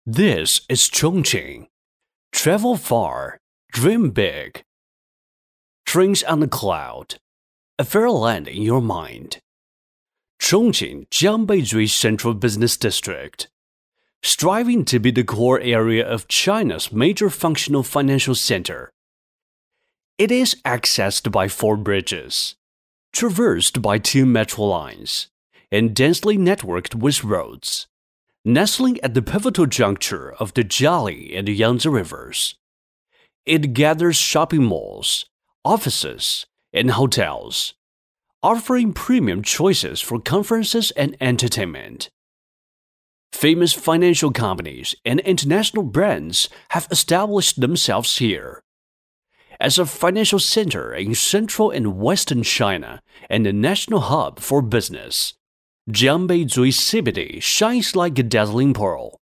This is Chongqing. Travel far, dream big. Dreams on the cloud, a fair land in your mind. Chongqing Jiangbeizhui Central Business District. Striving to be the core area of China's major functional financial center. It is accessed by 4 bridges, traversed by 2 metro lines, and densely networked with roads. Nestling at the pivotal juncture of the Jiali and the Yangtze rivers. It gathers shopping malls, offices, and hotels, offering premium choices for conferences and entertainment. Famous financial companies and international brands have established themselves here. As a financial center in central and western China and a national hub for business, Jiangbeizhui CBD shines like a dazzling pearl.